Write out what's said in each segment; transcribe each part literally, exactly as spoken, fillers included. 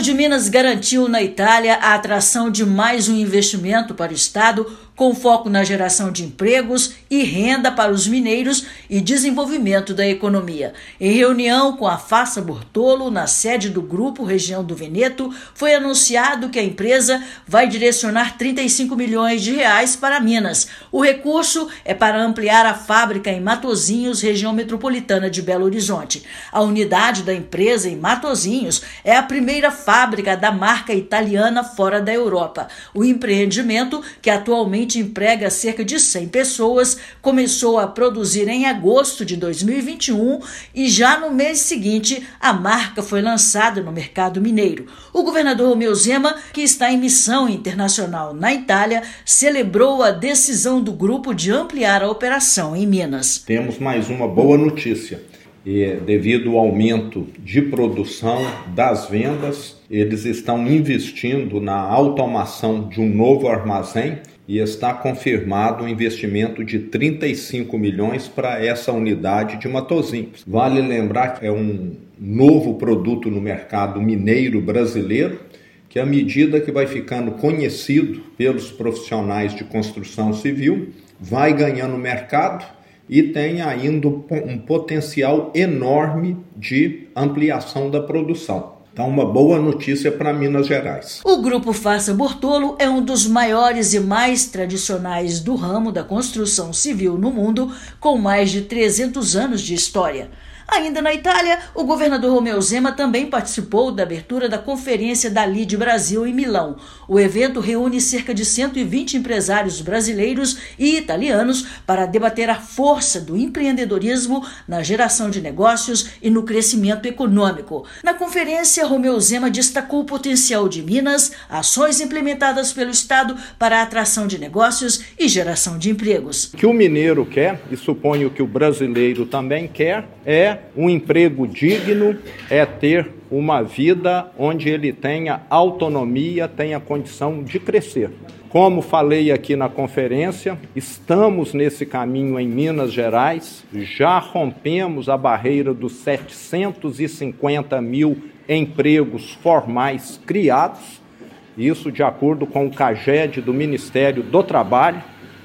de Minas garantiu na Itália a atração de mais um investimento para o estado, com foco na geração de empregos e renda para os mineiros e desenvolvimento da economia. Em reunião com a Fassa Bortolo, na sede do Grupo Região do Veneto, foi anunciado que a empresa vai direcionar trinta e cinco milhões de reais para Minas. O recurso é para ampliar a fábrica em Matozinhos, região metropolitana de Belo Horizonte. A unidade da empresa em Matozinhos é a primeira fábrica da marca italiana fora da Europa. O empreendimento, que atualmente emprega cerca de cem pessoas, começou a produzir em agosto de dois mil e vinte e um e já no mês seguinte a marca foi lançada no mercado mineiro. O governador Romeu Zema, que está em missão internacional na Itália, celebrou a decisão do grupo de ampliar a operação em Minas. Temos mais uma boa notícia. E, devido ao aumento de produção das vendas, eles estão investindo na automação de um novo armazém e está confirmado um investimento de trinta e cinco milhões para essa unidade de Matozinhos. Vale lembrar que é um novo produto no mercado mineiro brasileiro, que à medida que vai ficando conhecido pelos profissionais de construção civil, vai ganhando mercado e tem ainda um potencial enorme de ampliação da produção. Então, uma boa notícia para Minas Gerais. O Grupo Fassa Bortolo é um dos maiores e mais tradicionais do ramo da construção civil no mundo, com mais de trezentos anos de história. Ainda na Itália, o governador Romeu Zema também participou da abertura da Conferência da Lide Brasil em Milão. O evento reúne cerca de cento e vinte empresários brasileiros e italianos para debater a força do empreendedorismo na geração de negócios e no crescimento econômico. Na conferência, Romeu Zema destacou o potencial de Minas, ações implementadas pelo Estado para a atração de negócios e geração de empregos. O que o mineiro quer, e suponho que o brasileiro também quer, é um emprego digno, é ter uma vida onde ele tenha autonomia, tenha condição de crescer. Como falei aqui na conferência, estamos nesse caminho em Minas Gerais, já rompemos a barreira dos setecentos e cinquenta mil empregos formais criados, isso de acordo com o CAGED do Ministério do Trabalho.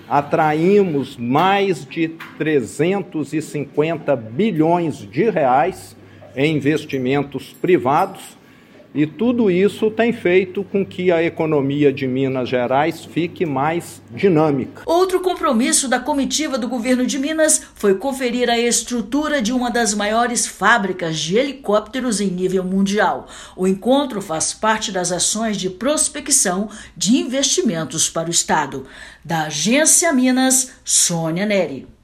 Atraímos mais de trezentos e cinquenta bilhões de reais em investimentos privados e tudo isso tem feito com que a economia de Minas Gerais fique mais dinâmica. Outro compromisso da comitiva do governo de Minas foi conferir a estrutura de uma das maiores fábricas de helicópteros em nível mundial. O encontro faz parte das ações de prospecção de investimentos para o Estado. Da Agência Minas, Sônia Neri.